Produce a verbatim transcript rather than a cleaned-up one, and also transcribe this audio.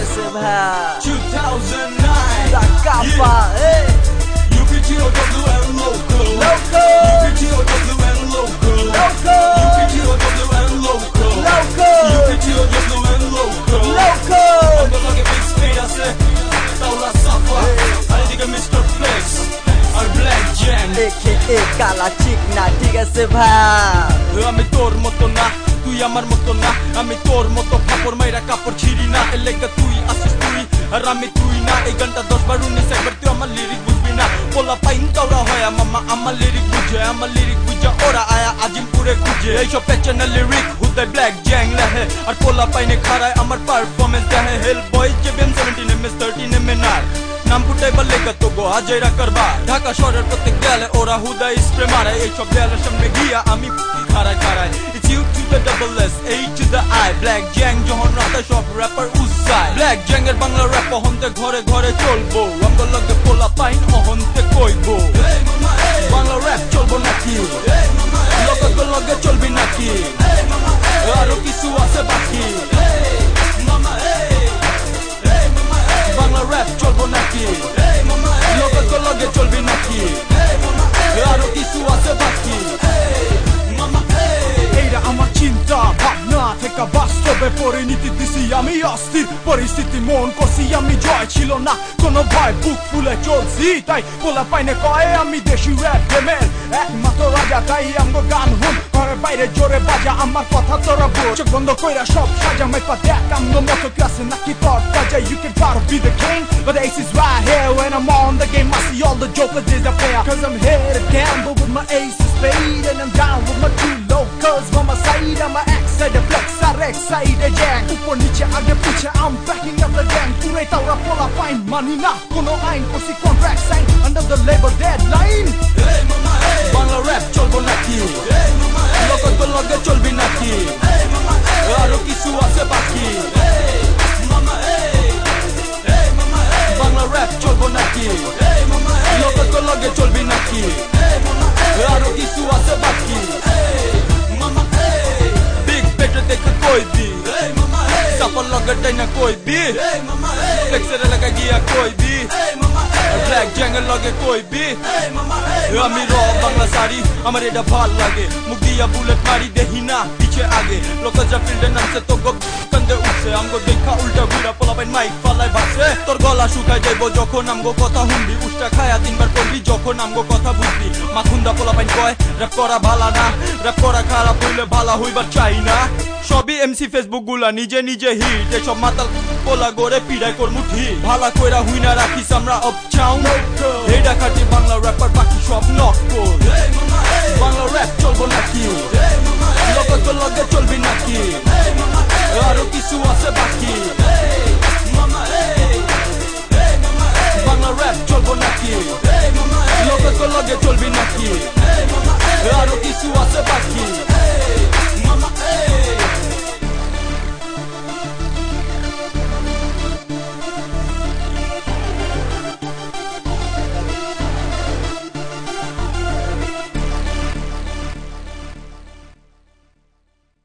से भाई two thousand nine La capa, eh U P T O W and local Local U P T O W and local Local U P T O W and local Local U P T O W and local Local Ando lage big speed ase Taula Safa Aridiga Mister Flex Ar Black Jam A K A Kala Chikna ঠিক আছে ভাই আমি তোর মতো না তুই আমার মতো না আমি তোর মতো কাপড় মাইরা কাপড় ছিড়ি না এর লেগে তুই আসিস তুই আর আমি তুই না এই গানটা দশ বার উনিশ একবার তুই আমার লিরিক বুঝবি না পোলা পাইন কাউরা হয় মামা আমার লিরিক বুঝে আমার লিরিক বুঝে ওরা আয়া আজিমপুরে খুঁজে এইসব পেছনে লিরিক হুদায় ব্ল্যাক জ্যাং লেহে আর পোলা পাইনে খারায় আমার পারফরমেন্স দেহে hell boy J B M seventeen M S thirteen M N আর নাম ফুটাইবার লেগে তো গো হাজাইরা করবা ঢাকা শহরের প্রত্যেক দেয়ালে ওরা হুদায় স্প্রে মারে এইসব দেয়ালের সামনে গিয়া আমি খারায় খারায় It's U to the double S, A to the I Black Jang যখন রাতে সব র্যাপার উসাই Black Jang এর বাংলা র্যাপ অহন্তে ঘরে ঘরে চলবো আমগো লগে পোলা পাইন অহন্তে কইবো বাংলা র্যাপ চলবো নাকি লোকগো লগে চলবি নাকি আরো কিছু আছে বাকি বাংলা র্যাপ চলবো নাকি লোকগো লগে চলবি নাকি আরো কিছু আছে বাকি আমার চিন্তা ভাবনা থেকে বাস্তবে পরিণতি দিছি আমি অস্থির পরিস্থিতি মন করছি আমি জয় ছিল না কোনো ভয় বুক ফুলে চলছি তাই পোলা পাইনে কয় আমি দেশি র্যাপ গেমের একমাত্র রাজা তাই আমগো গান হুন ঘরে বাইরে জোরে বাজা আমার কথা তোরা বোঝ চোখ বন্ধ কইরা সব সাজা মাইপা দেখ আমগো মতো ক্লাসে নাকি তর বাজা you can try to be the king but the ace is right here when I'm on the game I see all the jokers disappear cause I'm here to gamble with my ace is spade and I'm down with my two locals on my side I'm a X side the flex side X side the jang উপর নিচে আগে পিছে I'm backing up the gang পুরে তাওরা পোলা pine মানি না কোনো আইন করছি contract sign under the label deadline hey mama hey Bangla rap চলবো নাকি hey mama hey লোকগো লগে চলবি নাকি hey mama hey আরো কিছু আছে বাকি hey mama hey hey mama hey Bangla rap চলবো নাকি hey mama hey লোকগো লগে চলবি নাকি hey mama hey আরো কিছু আছে বাকি hey mama hey big better দেখে কই দি hey mama hey সাপল লগে ডাইনা কই দি hey mama hey ফ্লেক্সের লাগা গিয়া কই দি hey mama hey ব্ল্যাক জ্যাঙ্গের লগে কই দি hey mama hey আমি র বাংলা সারি আমার এটা ভাল লাগে মুখ দিয়া বুলেট মারি দেহি না পিছে আগে লোকজা ফিল্ডে নামছে তো গো কান্দে উঠছে আমগো দেখা উল্টা ঘুরা পোলাবেন মাইক ফালাই ভাগছে তোর গলা শুকাই যাইব যখন আমগো কথা হুনবি উষ্টা খায়া তিনবার করবি যখন আমগো কথা বুঝবি মাখুন্দা পোলাবেন কয় র‍্যাপ করা ভালা না র‍্যাপ করা খারাপ হইলে ভালা হইবার চাই না সবই এমসি ফেসবুক গুলা নিজে নিজে হিট এসব মাতাল পোলা গড়ে পিড়াই কর মুঠি ভালা কইরা হুইনা রাখিস আমরা অপচাউন এইটা খাটি বাংলা র‍্যাপ